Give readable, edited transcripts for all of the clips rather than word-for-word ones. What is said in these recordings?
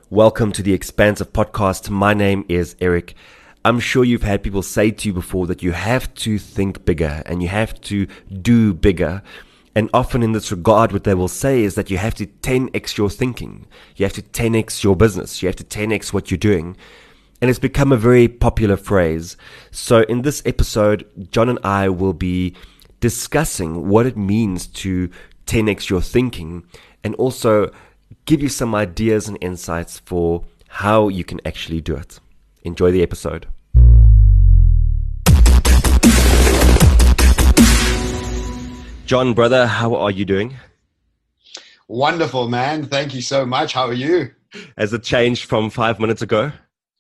Welcome to the Expansive Podcast. My name is Eric. I'm sure you've had people say to you before that you have to think bigger and you have to do bigger. And often in this regard, what they will say is that you have to 10x your thinking. You have to 10x your business. You have to 10x what you're doing. And it's become a very popular phrase. So in this episode, John and I will be discussing what it means to 10x your thinking and also give you some ideas and insights for how you can actually do it. Enjoy the episode. John, brother, how are you doing? Wonderful, man. Thank you so much. How are you? Has it changed from 5 minutes ago?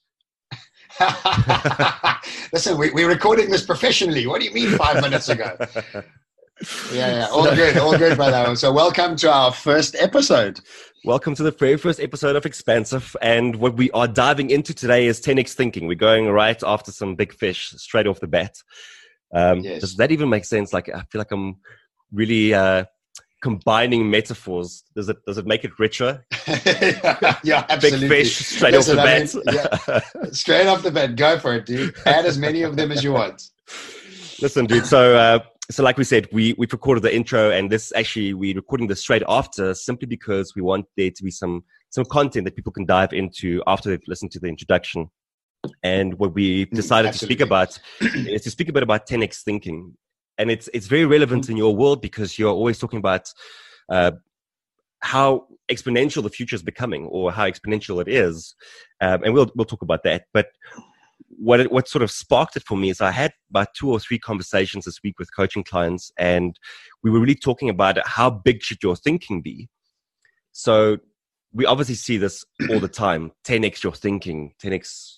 Listen, we're recording this professionally. What do you mean 5 minutes ago? Yeah. All good, brother. So welcome to our first episode. Welcome to the very first episode of Expansive. And what we are diving into today is 10x thinking. We're going right after some big fish straight off the bat. Yes. Does that even make sense? Like, I feel like I'm really combining metaphors. Does it make it richer? Yeah, absolutely. Big fish straight off the bat. Straight off the bat. Go for it, dude. Add as many of them as you want. Listen, dude. So like we said, we've recorded the intro, and we're recording this straight after, simply because we want there to be some content that people can dive into after they've listened to the introduction. And what we decided to speak about is to speak a bit about 10x thinking. And it's very relevant in your world because you're always talking about how exponential the future is becoming, or how exponential it is. And we'll talk about that. But what sort of sparked it for me is I had about 2 or 3 conversations this week with coaching clients, and we were really talking about how big should your thinking be. So we obviously see this all the time. 10x your thinking, 10x,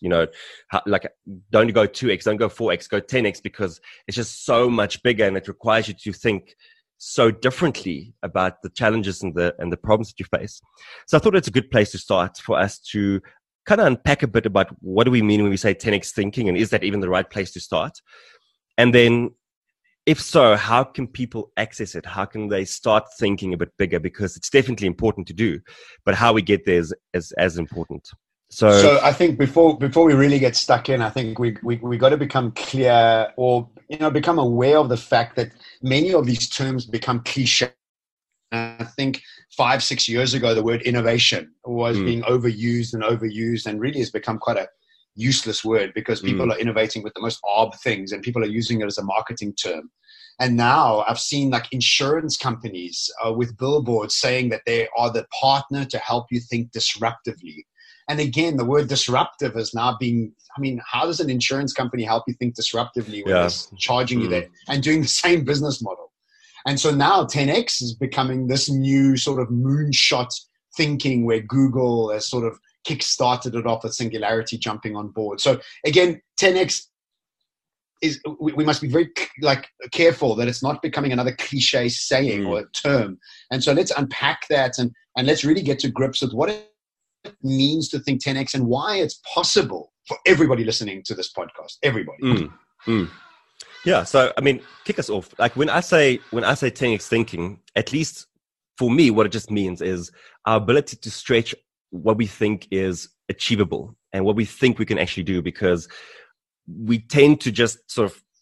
don't go 2x, don't go 4x, go 10x, because it's just so much bigger and it requires you to think so differently about the challenges and the problems that you face. So I thought it's a good place to start for us to kind of unpack a bit about what do we mean when we say 10x thinking, and is that even the right place to start? And then if so, how can people access it? How can they start thinking a bit bigger? Because it's definitely important to do, but how we get there is as important. So I think before we really get stuck in, I think we got to become clear, or become aware of the fact that many of these terms become cliche. I think 5-6 years ago, the word innovation was being overused and really has become quite a useless word, because people are innovating with the most odd things and people are using it as a marketing term. And now I've seen like insurance companies with billboards saying that they are the partner to help you think disruptively. And again, the word disruptive is now how does an insurance company help you think disruptively when it's charging you that and doing the same business model? And so now 10x is becoming this new sort of moonshot thinking, where Google has sort of kick-started it off with Singularity jumping on board. So again, 10x is, we must be very careful that it's not becoming another cliche saying or a term. And so let's unpack that and let's really get to grips with what it means to think 10x and why it's possible for everybody listening to this podcast. Everybody. Yeah. So, kick us off. Like when I say 10x thinking, at least for me, what it just means is our ability to stretch what we think is achievable and what we think we can actually do, because we tend to just sort of,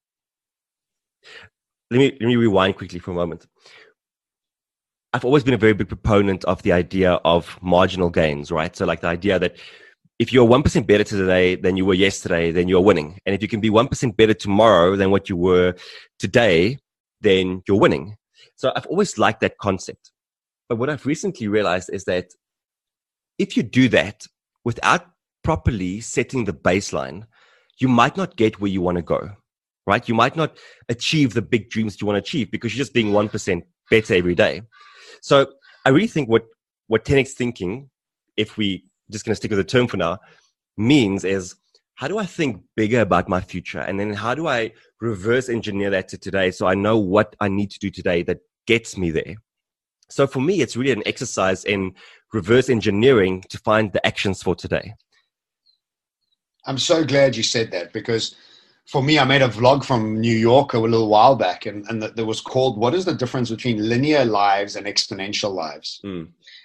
let me rewind quickly for a moment. I've always been a very big proponent of the idea of marginal gains, right? So like the idea that if you're 1% better today than you were yesterday, then you're winning. And if you can be 1% better tomorrow than what you were today, then you're winning. So I've always liked that concept. But what I've recently realized is that if you do that without properly setting the baseline, you might not get where you want to go, right? You might not achieve the big dreams you want to achieve because you're just being 1% better every day. So I really think what 10x thinking, if we just going to stick with the term for now, means is, how do I think bigger about my future? And then how do I reverse engineer that to today, so I know what I need to do today that gets me there? So for me, it's really an exercise in reverse engineering to find the actions for today. I'm so glad you said that, because for me, I made a vlog from New York a little while back, and that was called, what is the difference between linear lives and exponential lives?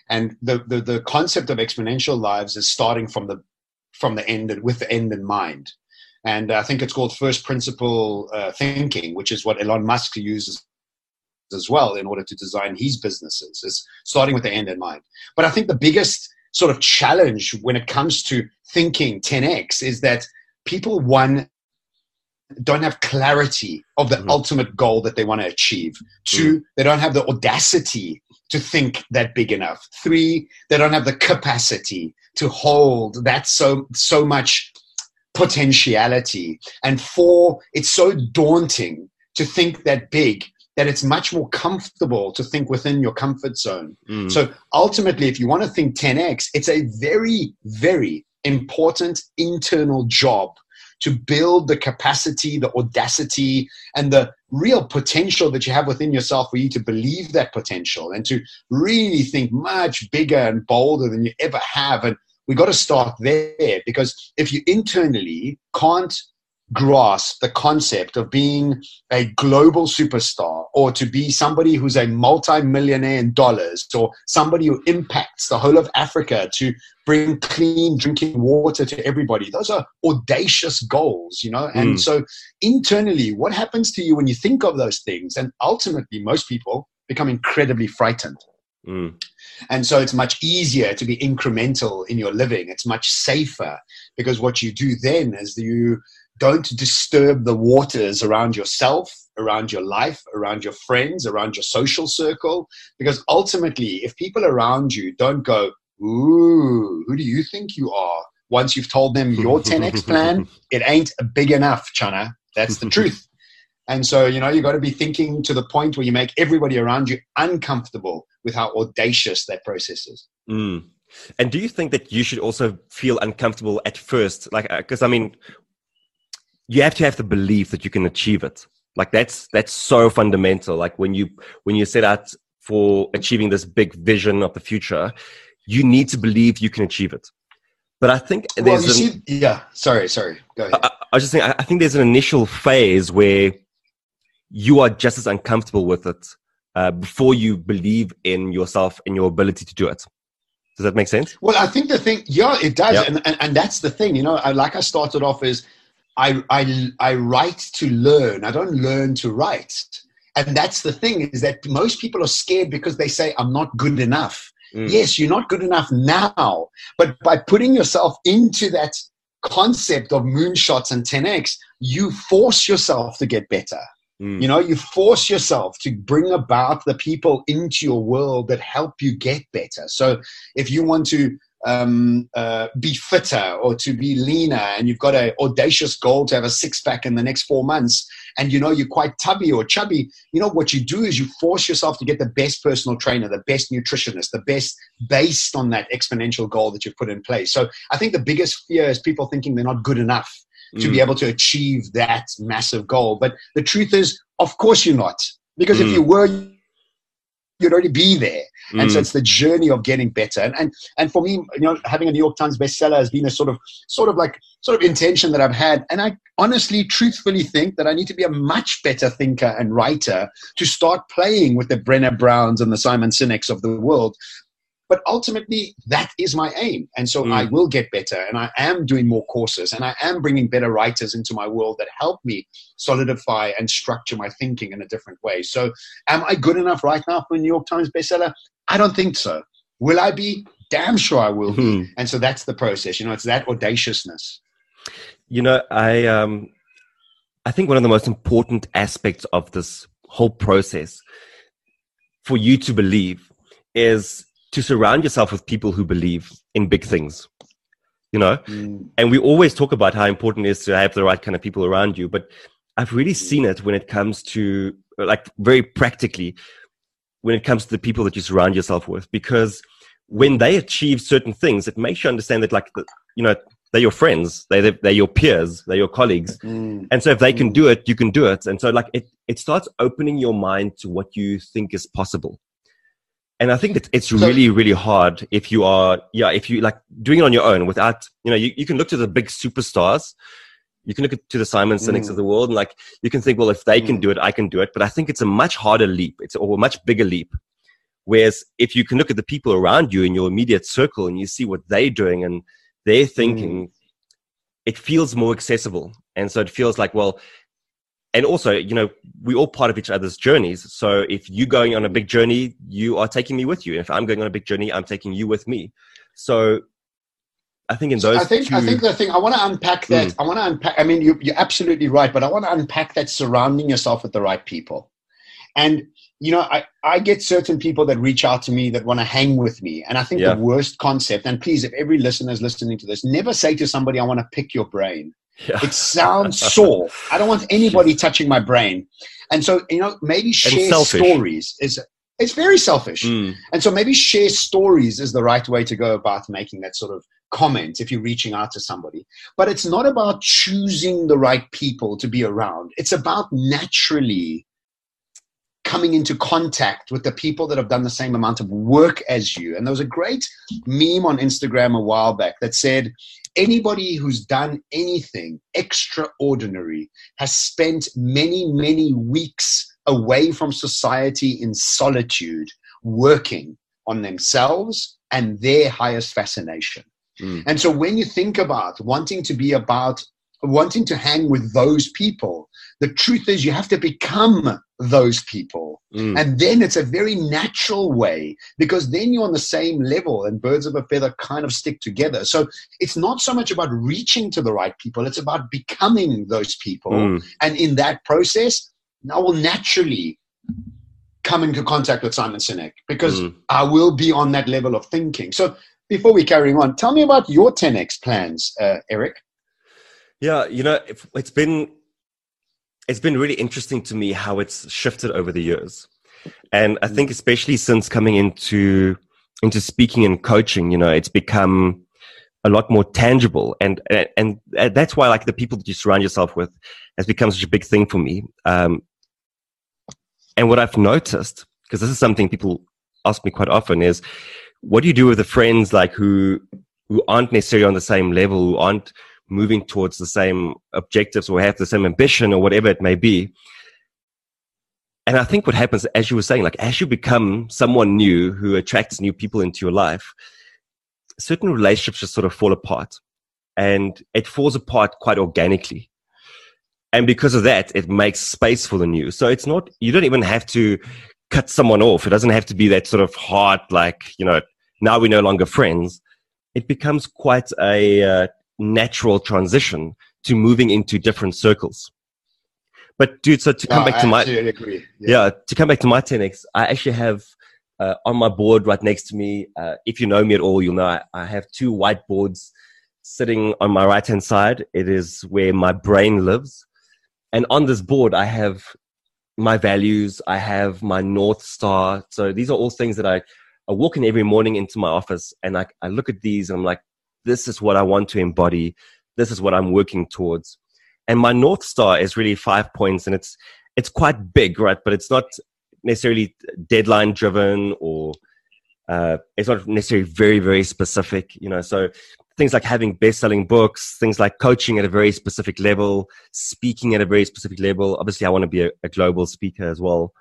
And the concept of exponential lives is starting from the end, with the end in mind. And I think it's called first principle thinking, which is what Elon Musk uses as well in order to design his businesses, is starting with the end in mind. But I think the biggest sort of challenge when it comes to thinking 10x is that people, one, don't have clarity of the ultimate goal that they want to achieve. Two, they don't have the audacity to think that big enough. Three, they don't have the capacity to hold that so much potentiality. And four, it's so daunting to think that big that it's much more comfortable to think within your comfort zone. So ultimately, if you want to think 10x, it's a very, very important internal job to build the capacity, the audacity, and the real potential that you have within yourself for you to believe that potential and to really think much bigger and bolder than you ever have. And we got to start there, because if you internally can't grasp the concept of being a global superstar, or to be somebody who's a multi-millionaire in dollars, or somebody who impacts the whole of Africa to bring clean drinking water to everybody, those are audacious goals, you know. And so internally, what happens to you when you think of those things? And ultimately, most people become incredibly frightened. And so it's much easier to be incremental in your living. It's much safer, because what you do then is you don't disturb the waters around yourself, around your life, around your friends, around your social circle. Because ultimately, if people around you don't go, ooh, who do you think you are? Once you've told them your 10x plan, it ain't big enough, Chana. That's the truth. And so, you know, you got to be thinking to the point where you make everybody around you uncomfortable with how audacious that process is. And do you think that you should also feel uncomfortable at first? Like, because I mean, you have to have the belief that you can achieve it. Like that's so fundamental. Like when you set out for achieving this big vision of the future, you need to believe you can achieve it. But I think sorry, go ahead. I was just saying, I think there's an initial phase where you are just as uncomfortable with it before you believe in yourself and your ability to do it. Does that make sense? Well, I think the thing, it does. Yep. And that's the thing, you know, like I started off as, I write to learn. I don't learn to write. And that's the thing, is that most people are scared because they say, I'm not good enough. Yes, you're not good enough now. But by putting yourself into that concept of moonshots and 10x, you force yourself to get better. You know, you force yourself to bring about the people into your world that help you get better. So if you want to be fitter or to be leaner, and you've got an audacious goal to have a six-pack in the next 4 months, and you know you're quite tubby or chubby, you know what you do is you force yourself to get the best personal trainer, the best nutritionist, the best based on that exponential goal that you've put in place. So I think the biggest fear is people thinking they're not good enough to be able to achieve that massive goal. But the truth is, of course you're not, because if you were, you'd already be there. And so it's the journey of getting better. And for me, you know, having a New York Times bestseller has been a sort of intention that I've had. And I honestly, truthfully think that I need to be a much better thinker and writer to start playing with the Brené Browns and the Simon Sineks of the world. But ultimately, that is my aim. And so I will get better. And I am doing more courses. And I am bringing better writers into my world that help me solidify and structure my thinking in a different way. So am I good enough right now for a New York Times bestseller? I don't think so. Will I be? Damn sure I will be. And so that's the process. You know, it's that audaciousness. You know, I think one of the most important aspects of this whole process for you to believe is to surround yourself with people who believe in big things, you know? And we always talk about how important it is to have the right kind of people around you. But I've really seen it when it comes to, like, very practically, when it comes to the people that you surround yourself with, because when they achieve certain things, it makes you understand that, like, you know, they're your friends, they're your peers, they're your colleagues. And so if they can do it, you can do it. And so, like, it starts opening your mind to what you think is possible. And I think that it's really, really hard if you are, if you like doing it on your own without, you know, you can look to the big superstars. You can look to the Simon Sineks of the world, and like, you can think, well, if they can do it, I can do it. But I think it's a much harder leap. It's a much bigger leap Whereas if you can look at the people around you in your immediate circle and you see what they're doing and they're thinking, it feels more accessible. And so it feels like, well, and also, you know, we're all part of each other's journeys. So if you're going on a big journey, you are taking me with you. And if I'm going on a big journey, I'm taking you with me. So I think in those I think the thing, I want to unpack that. I mean, you're absolutely right, but I want to unpack that surrounding yourself with the right people. And, you know, I get certain people that reach out to me that want to hang with me. And I think the worst concept, and please, if every listener is listening to this, never say to somebody, I want to pick your brain. Yeah. It sounds sore. I don't want anybody touching my brain. And so, you know, maybe share stories it's very selfish. And so maybe share stories is the right way to go about making that sort of comment if you're reaching out to somebody. But it's not about choosing the right people to be around. It's about naturally coming into contact with the people that have done the same amount of work as you. And there was a great meme on Instagram a while back that said, anybody who's done anything extraordinary has spent many, many weeks away from society in solitude, working on themselves and their highest fascination. And so when you think about wanting to hang with those people, the truth is you have to become those people. And then it's a very natural way, because then you're on the same level and birds of a feather kind of stick together. So it's not so much about reaching to the right people. It's about becoming those people. And in that process, I will naturally come into contact with Simon Sinek, because I will be on that level of thinking. So before we carry on, tell me about your 10X plans, Eric. Yeah, you know, it's been really interesting to me how it's shifted over the years. And I think especially since coming into speaking and coaching, you know, it's become a lot more tangible. And that's why, like, the people that you surround yourself with has become such a big thing for me. And what I've noticed, because this is something people ask me quite often, is what do you do with the friends like who aren't necessarily on the same level, who aren't moving towards the same objectives or have the same ambition or whatever it may be? And I think what happens, as you were saying, like as you become someone new who attracts new people into your life, certain relationships just sort of fall apart, and it falls apart quite organically. And because of that, it makes space for the new. So it's not, you don't even have to cut someone off. It doesn't have to be that sort of hard, like, you know, now we're no longer friends. It becomes quite a natural transition to moving into different circles. But dude, so to come back to my, agree. To come back to my 10X, I actually have on my board right next to me, if you know me at all, you'll know I have two whiteboards sitting on my right-hand side. It is where my brain lives. And on this board, I have my values. I have my North Star. So these are all things that I walk in every morning into my office, and I look at these and I'm like, this is what I want to embody. This is what I'm working towards. And my North Star is really 5 points, and it's quite big, right? But it's not necessarily deadline driven, or it's not necessarily very, very specific, you know. So things like having best-selling books, things like coaching at a very specific level, speaking at a very specific level. Obviously, I want to be a global speaker as well.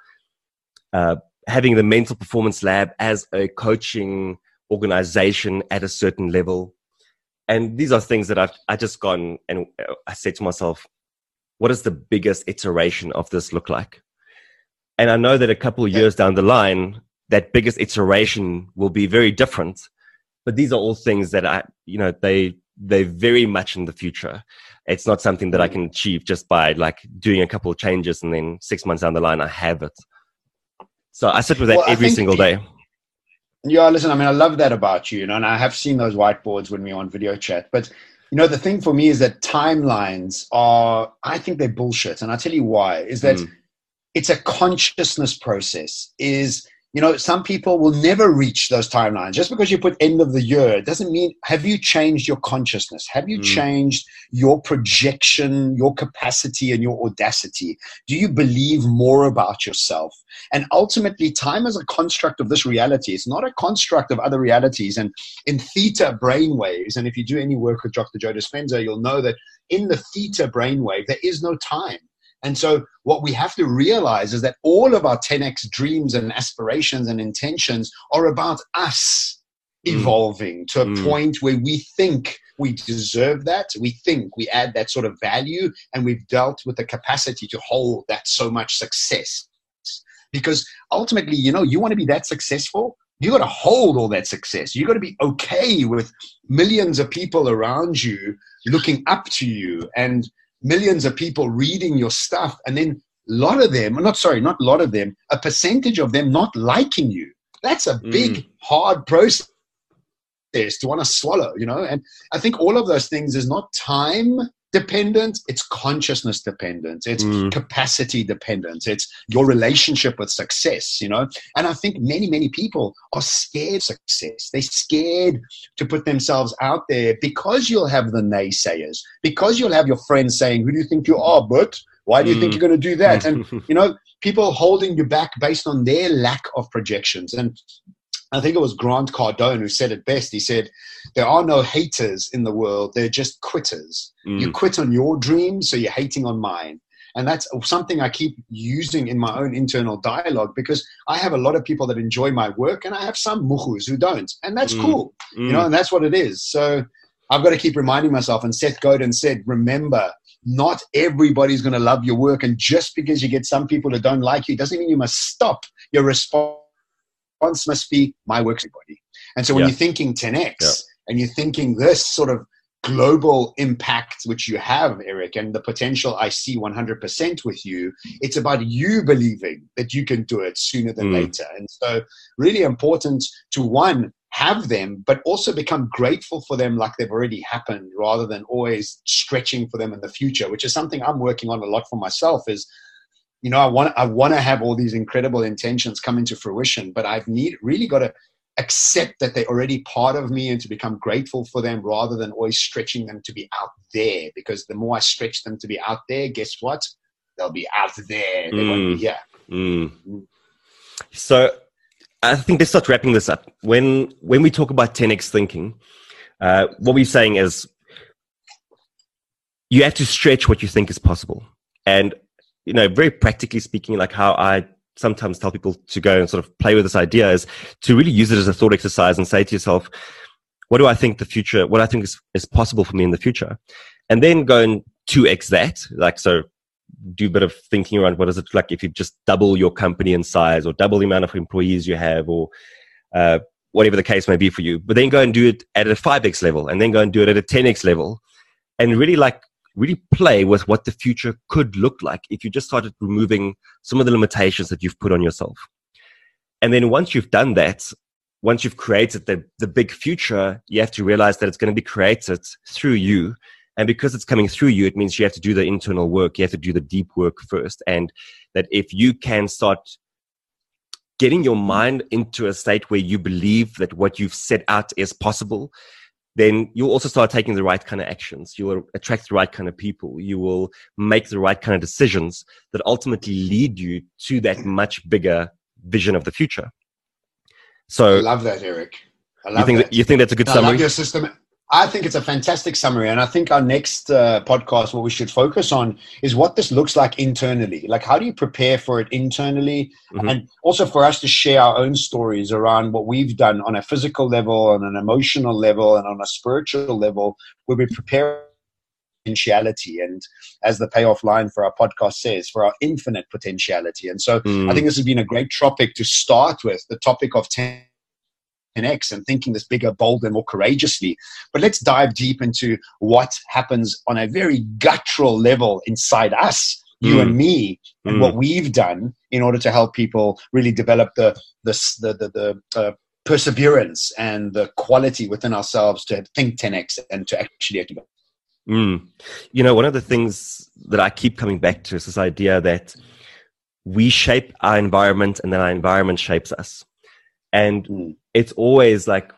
Having the Mental Performance Lab as a coaching organization at a certain level. And these are things that I just gone and I said to myself, what does the biggest iteration of this look like? And I know that a couple of years down the line, that biggest iteration will be very different. But these are all things that they're very much in the future. It's not something that I can achieve just by like doing a couple of changes and then 6 months down the line, I have it. So I sit with that every single day. Yeah, listen, I mean, I love that about you, and I have seen those whiteboards when we're on video chat. But, the thing for me is that timelines I think they're bullshit. And I'll tell you why, is that it's a consciousness process. Some people will never reach those timelines. Just because you put end of the year, it doesn't mean, have you changed your consciousness? Have you changed your projection, your capacity, and your audacity? Do you believe more about yourself? And ultimately, time is a construct of this reality. It's not a construct of other realities. And in theta brainwaves, and if you do any work with Dr. Joe Dispenza, you'll know that in the theta brainwave, there is no time. And so what we have to realize is that all of our 10x dreams and aspirations and intentions are about us evolving to a point where we think we deserve that. We think we add that sort of value, and we've dealt with the capacity to hold that so much success. Because ultimately, you know, you want to be that successful, you got to hold all that success. You got to be okay with millions of people around you looking up to you and millions of people reading your stuff. And then a percentage of them not liking you. That's a big, hard process to want to swallow, you know? And I think all of those things is not time dependent, it's consciousness dependent, it's capacity dependent, it's your relationship with success, you know? And I think many people are scared of success. They're scared to put themselves out there because you'll have the naysayers, because you'll have your friends saying, who do you think you are, but why do you think you're going to do that? And, you know, people holding you back based on their lack of projections. And I think it was Grant Cardone who said it best. He said, there are no haters in the world. They're just quitters. You quit on your dreams, so you're hating on mine. And that's something I keep using in my own internal dialogue, because I have a lot of people that enjoy my work and I have some mukhus who don't. And that's cool, you know, and that's what it is. So I've got to keep reminding myself. And Seth Godin said, remember, not everybody's going to love your work. And just because you get some people that don't like you, doesn't mean you must stop your response. Must be my work, everybody. And so when you're thinking 10x and you're thinking this sort of global impact, which you have, Eric, and the potential I see 100% with you, it's about you believing that you can do it sooner than later. And so really important to, one, have them, but also become grateful for them like they've already happened, rather than always stretching for them in the future, which is something I'm working on a lot for myself. Is, you know, I want to have all these incredible intentions come into fruition, but I've really got to accept that they're already part of me and to become grateful for them, rather than always stretching them to be out there. Because the more I stretch them to be out there, guess what? They'll be out there. They won't be here. So I think let's start wrapping this up. When we talk about 10x thinking, what we're saying is you have to stretch what you think is possible. And you know, very practically speaking, like how I sometimes tell people to go and sort of play with this idea is to really use it as a thought exercise and say to yourself, what do I think is possible for me in the future? And then go and 2x that. Like, so do a bit of thinking around what is it like if you just double your company in size, or double the amount of employees you have, or whatever the case may be for you. But then go and do it at a 5x level, and then go and do it at a 10x level, and really play with what the future could look like if you just started removing some of the limitations that you've put on yourself. And then once you've done that, once you've created the big future, you have to realize that it's going to be created through you. And because it's coming through you, it means you have to do the internal work. You have to do the deep work first. And that if you can start getting your mind into a state where you believe that what you've set out is possible, then you'll also start taking the right kind of actions. You will attract the right kind of people. You will make the right kind of decisions that ultimately lead you to that much bigger vision of the future. So I love that, Eric. You think that's a good summary? I love your system. I think it's a fantastic summary. And I think our next podcast, what we should focus on is what this looks like internally. Like, how do you prepare for it internally? And also for us to share our own stories around what we've done on a physical level, on an emotional level, and on a spiritual level, where we prepare potentiality. And as the payoff line for our podcast says, for our infinite potentiality. And so I think this has been a great topic to start with, the topic of 10x and thinking this bigger, bolder, more courageously. But let's dive deep into what happens on a very guttural level inside us, you and me, and what we've done in order to help people really develop the perseverance and the quality within ourselves to think 10x and to actually activate. You know, one of the things that I keep coming back to is this idea that we shape our environment and then our environment shapes us. And it's always like,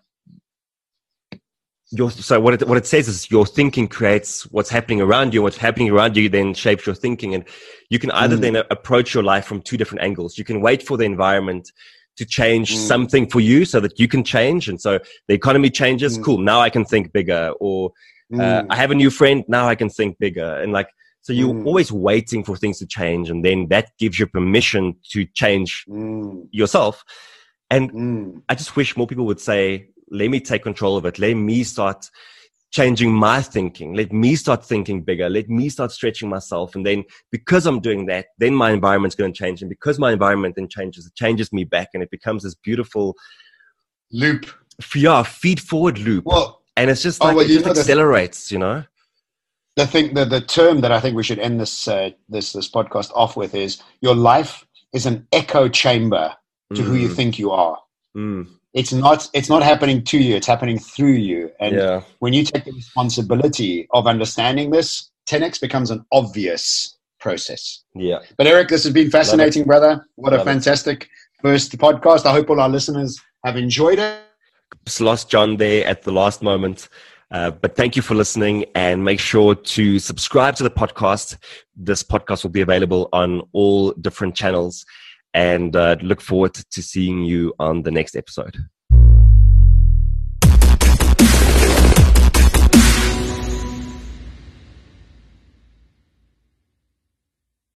so what it says is your thinking creates what's happening around you. What's happening around you then shapes your thinking. And you can either then approach your life from two different angles. You can wait for the environment to change something for you so that you can change. And so the economy changes. Cool. Now I can think bigger. Or I have a new friend. Now I can think bigger. And like, So you're always waiting for things to change, and then that gives you permission to change yourself. And I just wish more people would say, let me take control of it. Let me start changing my thinking. Let me start thinking bigger. Let me start stretching myself. And then because I'm doing that, then my environment's going to change. And because my environment then changes, it changes me back. And it becomes this beautiful loop. Yeah, feed forward loop. Well, and it's just like, it just accelerates, you know? The term that I think we should end this podcast off with is, your life is an echo chamber to who you think you are. It's not happening to you, it's happening through you. And when you take the responsibility of understanding this, 10x becomes an obvious process. Yeah. But Eric, this has been fascinating, brother. What a fantastic first podcast. I hope all our listeners have enjoyed it. Just lost John there at the last moment. But thank you for listening, and make sure to subscribe to the podcast. This podcast will be available on all different channels, and look forward to seeing you on the next episode.